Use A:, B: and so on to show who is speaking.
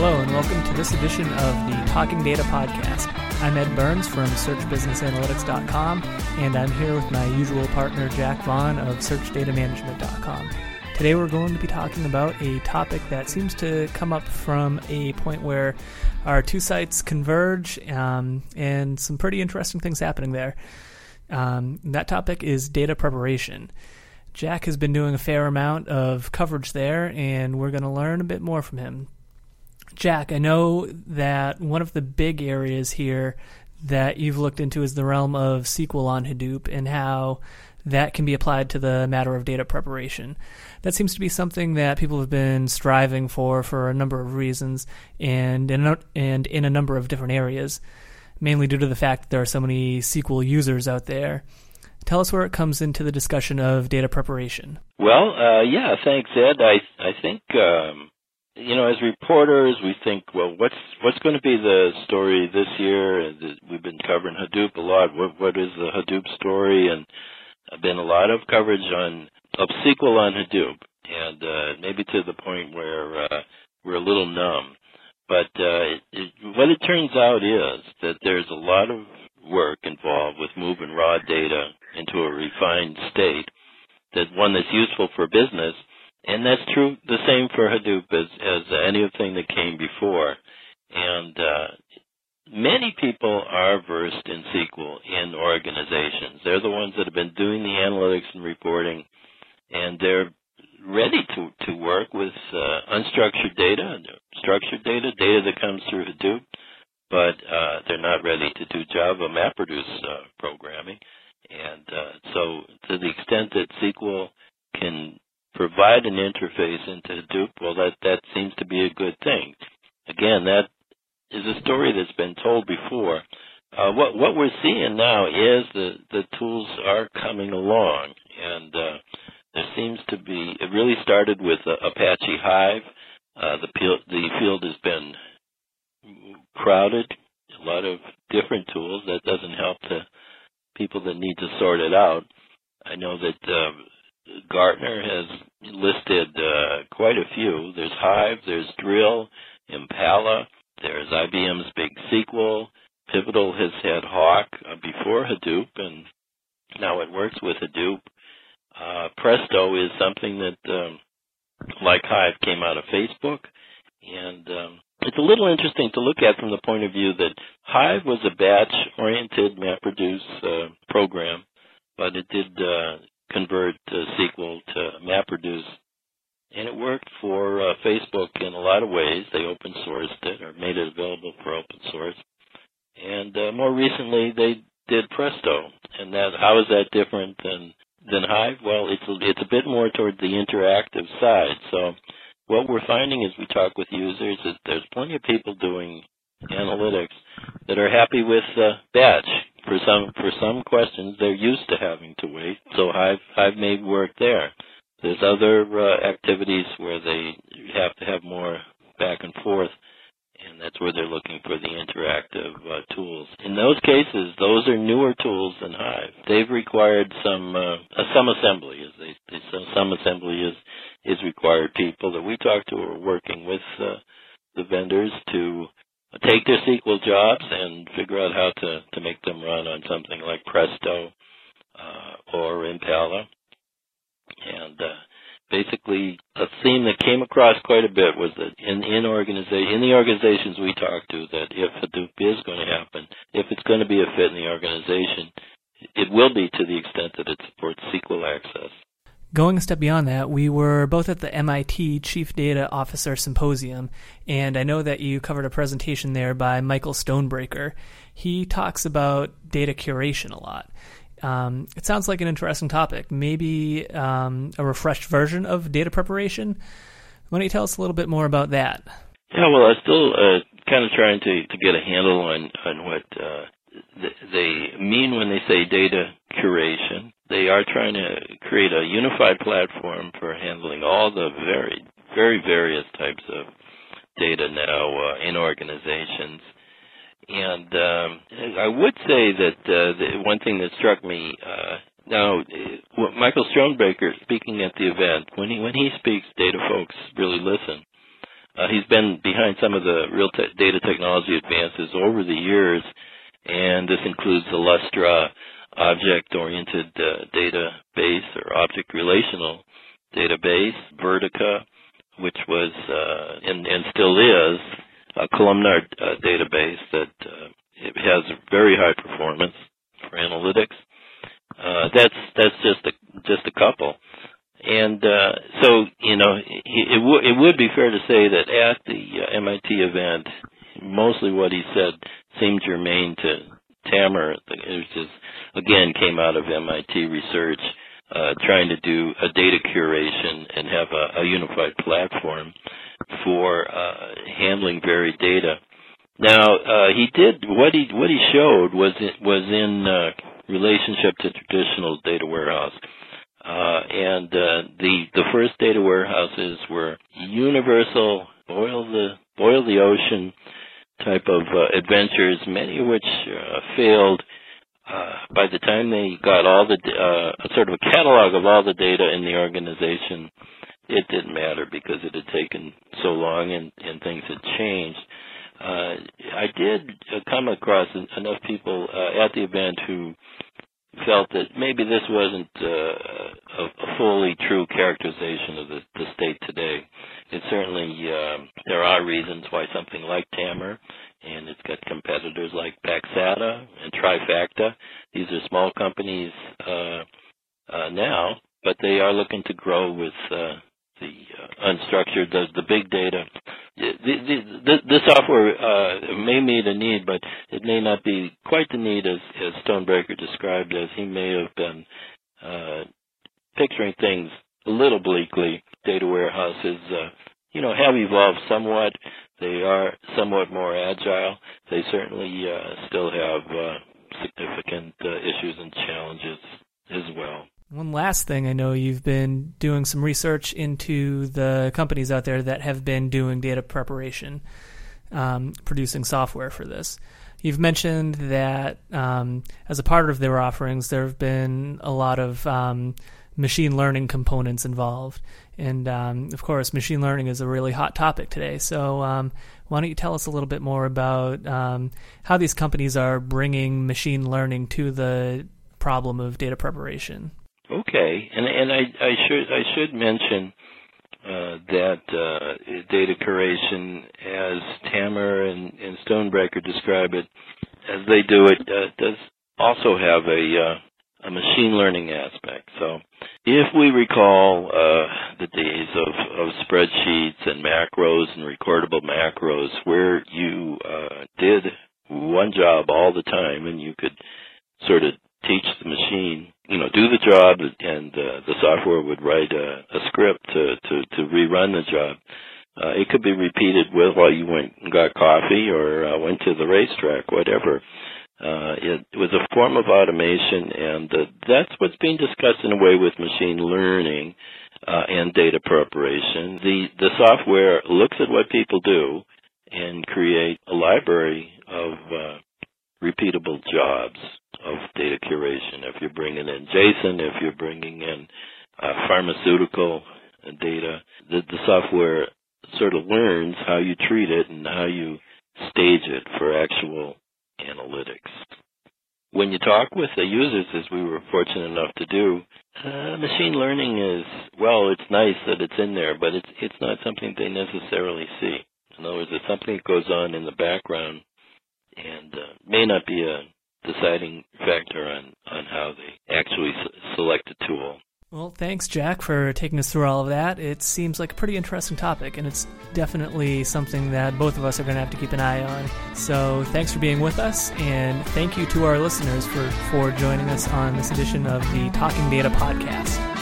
A: Hello and welcome to this edition of the Talking Data Podcast. I'm Ed Burns from SearchBusinessAnalytics.com, and I'm here with my usual partner Jack Vaughn of SearchDataManagement.com. Today we're going to be talking about a topic that seems to come up from a point where our two sites converge and some pretty interesting things happening there. That topic is data preparation. Jack has been doing a fair amount of coverage there, and we're going to learn a bit more from him. Jack, I know that one of the big areas here that you've looked into is the realm of SQL on Hadoop and how that can be applied to the matter of data preparation. That seems to be something that people have been striving for a number of reasons and in a number of different areas, mainly due to the fact that there are so many SQL users out there. Tell us where it comes into the discussion of data preparation.
B: Well, thanks, Ed. I think, as reporters, we think, well, what's going to be the story this year? We've been covering Hadoop a lot. What is the Hadoop story? And been a lot of coverage of SQL on Hadoop, and maybe to the point where we're a little numb. But what it turns out is that there's a lot of work involved with moving raw data into a refined state, one that's useful for business, and that's true the same for Hadoop as anything that came before. And many people are versed in SQL in organizations. They're the ones that have been doing the analytics and reporting, and they're ready to work with unstructured data, structured data that comes through Hadoop, but they're not ready to do Java MapReduce programming. And so to the extent that SQL can provide an interface into Hadoop, well, that seems to be a good thing. Again, that is a story that's been told before. What we're seeing now is the tools are coming along, and there seems to be, it really started with Apache Hive. The field has been crowded, a lot of different tools. That doesn't help the people that need to sort it out. I know that Gartner has listed quite a few. There's Hive, there's Drill, Impala, there's IBM's Big SQL. Pivotal has had Hawk before Hadoop, and now it works with Hadoop. Presto is something that, like Hive, came out of Facebook, and it's a little interesting to look at from the point of view that Hive was a batch-oriented MapReduce program, but it did convert SQL to MapReduce, and it worked for Facebook in a lot of ways. They open sourced it or made it available for open source, and more recently they did Presto. And how is that different than Hive? Well, it's a bit more toward the interactive side. So what we're finding as we talk with users is there's plenty of people doing analytics that are happy with batch. For some questions, they're used to having to wait, so Hive may work there. There's other activities where they have to have more back and forth, and that's where they're looking for the interactive tools. In those cases, those are newer tools than Hive. They've required some assembly, some assembly is required. People that we talk to are working with the vendors to take their SQL jobs and figure out how to make them run on something like Presto or Impala. And basically, a theme that came across quite a bit was that in the organizations we talk to, that if Hadoop is going to happen, if it's going to be a fit in the organization, it will be to the extent that it supports SQL access.
A: Going a step beyond that, we were both at the MIT Chief Data Officer Symposium, and I know that you covered a presentation there by Michael Stonebreaker. He talks about data curation a lot. It sounds like an interesting topic, maybe a refreshed version of data preparation. Why don't you tell us a little bit more about that?
B: Yeah, well, I'm still kind of trying to get a handle on what they mean when they say data curation. They are trying to create a unified platform for handling all the very, very various types of data now in organizations. And I would say that the one thing that struck me, Michael Stonebreaker, speaking at the event, when he speaks, data folks really listen. He's been behind some of the real data technology advances over the years, and this includes Illustra object-oriented database or object relational database, Vertica, which was and still is a columnar database that it has very high performance for analytics. That's just a couple. And so, it would be fair to say that at the MIT event, mostly what he said seemed germane to Tamr. It just, again, came out of MIT research, trying to do a data curation and have a unified platform for handling varied data. Now, what he showed was in relationship to traditional data warehouse. And the first data warehouses were universal, boil the ocean type of adventures, many of which failed. By the time they got all the sort of a catalog of all the data in the organization, it didn't matter because it had taken so long and things had changed. I did come across enough people at the event who felt that maybe this wasn't a fully true characterization of the state today. It certainly, there are reasons why something like Tamr, and it's got competitors like Paxata and Trifacta. These are small companies now, but they are looking to grow with the unstructured, the big data. The software may meet a need, but it may not be quite the need as Stonebraker described, as he may have been picturing things a little bleakly. Data warehouses, have evolved somewhat. They are somewhat more agile. They certainly still have significant issues and challenges as well.
A: One last thing, I know you've been doing some research into the companies out there that have been doing data preparation, producing software for this. You've mentioned that as a part of their offerings, there have been a lot of machine learning components involved. And, of course, machine learning is a really hot topic today. So why don't you tell us a little bit more about how these companies are bringing machine learning to the problem of data preparation?
B: Okay, and I should mention that data curation, as Tamr and Stonebraker describe it, as they do it, does also have a machine learning aspect. So, if we recall the days of spreadsheets and macros and recordable macros, where you did one job all the time, and you could sort of teach the machine, do the job, and the software would write a script to rerun the job. It could be repeated while you went and got coffee or went to the racetrack, whatever. It was a form of automation, and that's what's being discussed in a way with machine learning and data preparation. The software looks at what people do and create a library of repeatable jobs of data curation. If you're bringing in JSON, if you're bringing in pharmaceutical data, the software sort of learns how you treat it and how you stage it for actual analytics. When you talk with the users, as we were fortunate enough to do, machine learning is, it's nice that it's in there, but it's not something they necessarily see. In other words, it's something that goes on in the background and may not be a deciding factor on how they actually select a tool.
A: Well, thanks, Jack, for taking us through all of that. It seems like a pretty interesting topic, and it's definitely something that both of us are going to have to keep an eye on. So thanks for being with us, and thank you to our listeners for joining us on this edition of the Talking Data Podcast.